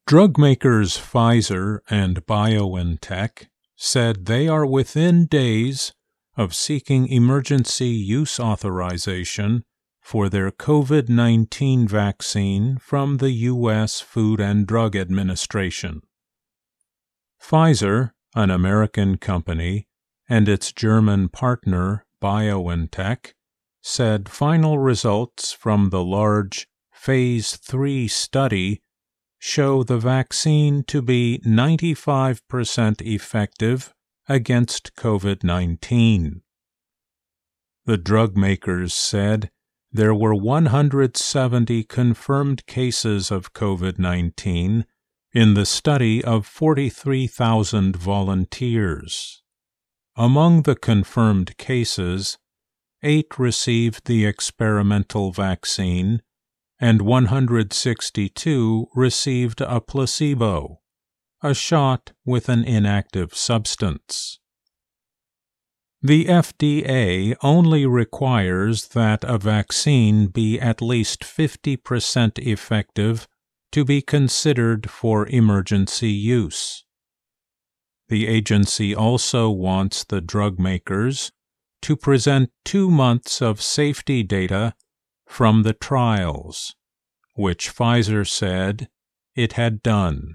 Drug makers Pfizer and BioNTech said they are within days of seeking emergency use authorization for their COVID-19 vaccine from the U.S. Food and Drug Administration. Pfizer, an American company, and its German partner BioNTech said final results from the large Phase 3 study show the vaccine to be 95% effective against COVID-19. The drug makers said there were 170 confirmed cases of COVID-19 in the study of 43,000 volunteers. Among the confirmed cases, 8 received the experimental vaccine, and 162 received a placebo, a shot with an inactive substance. The FDA only requires that a vaccine be at least 50% effective to be considered for emergency use. The agency also wants the drug makers to present 2 months of safety data from the trials, which Pfizer said it had done.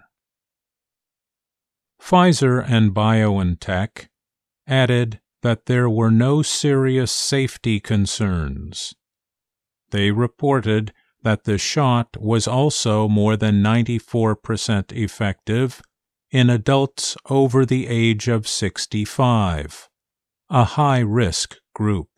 Pfizer and BioNTech added that there were no serious safety concerns. They reported that the shot was also more than 94% effective in adults over the age of 65, a high-risk group.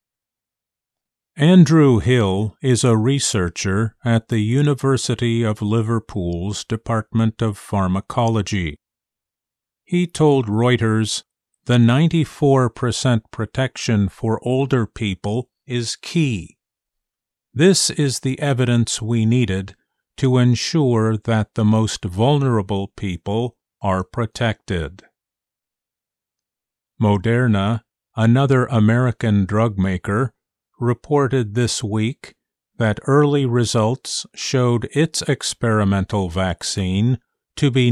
Andrew Hill is a researcher at the University of Liverpool's Department of Pharmacology. He told Reuters the 94% protection for older people is key. This is the evidence we needed to ensure that the most vulnerable people are protected. Moderna, another American drug maker, reported this week that early results showed its experimental vaccine to be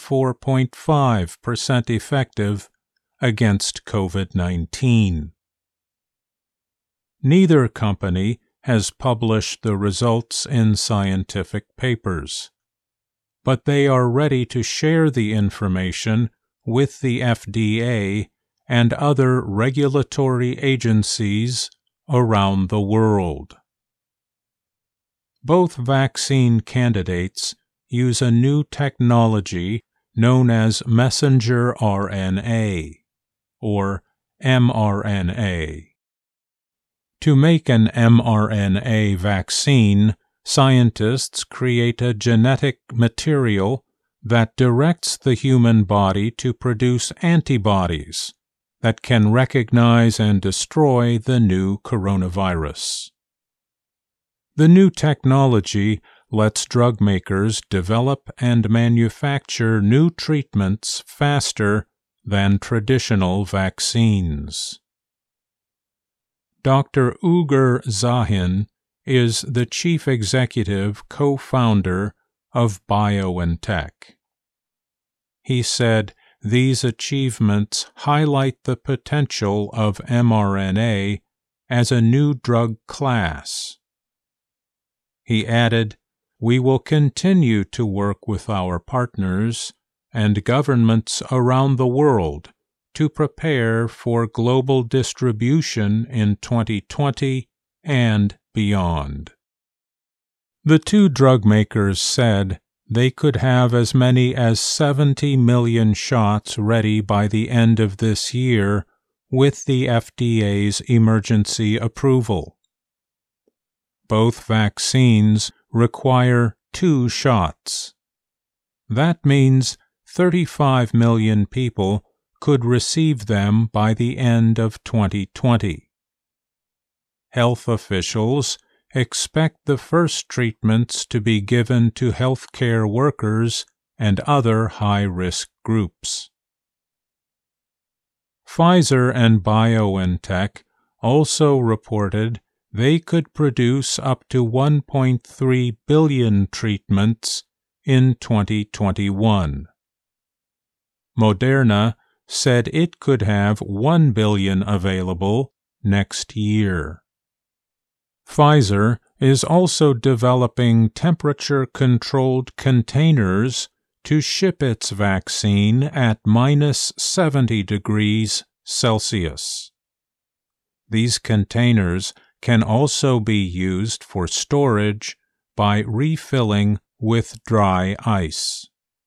94.5% effective against COVID-19. Neither company has published the results in scientific papers, but they are ready to share the information with the FDA and other regulatory agencies around the world. Both vaccine candidates use a new technology known as messenger RNA, or mRNA. To make an mRNA vaccine, scientists create a genetic material that directs the human body to produce antibodies that can recognize and destroy the new coronavirus. The new technology lets drug makers develop and manufacture new treatments faster than traditional vaccines. Dr. Ugur Sahin is the chief executive co-founder of BioNTech. He said these achievements highlight the potential of mRNA as a new drug class. He added, "We will continue to work with our partners and governments around the world to prepare for global distribution in 2020 and beyond." The two drug makers said they could have as many as 70 million shots ready by the end of this year with the FDA's emergency approval. Both vaccines require 2 shots. That means 35 million people could receive them by the end of 2020. Health officials expect the first treatments to be given to healthcare workers and other high-risk groups. Pfizer and BioNTech also reported they could produce up to 1.3 billion treatments in 2021. Moderna said it could have 1 billion available next year. Pfizer is also developing temperature-controlled containers to ship its vaccine at -70 degrees Celsius. These containers can also be used for storage by refilling with dry ice.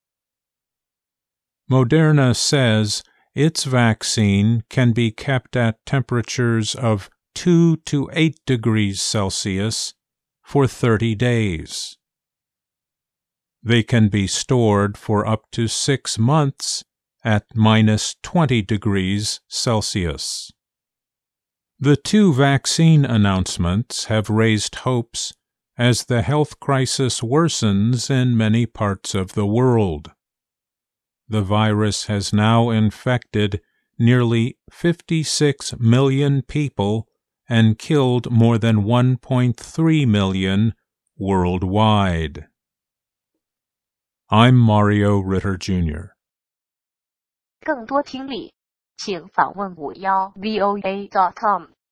Moderna says its vaccine can be kept at temperatures of 2 to 8 degrees Celsius for 30 days. They can be stored for up to 6 months at -20 degrees Celsius. The two vaccine announcements have raised hopes as the health crisis worsens in many parts of the world. The virus has now infected nearly 56 million people and killed more than 1.3 million worldwide. I'm Mario Ritter Jr. 更多听力，请访问51voa.com。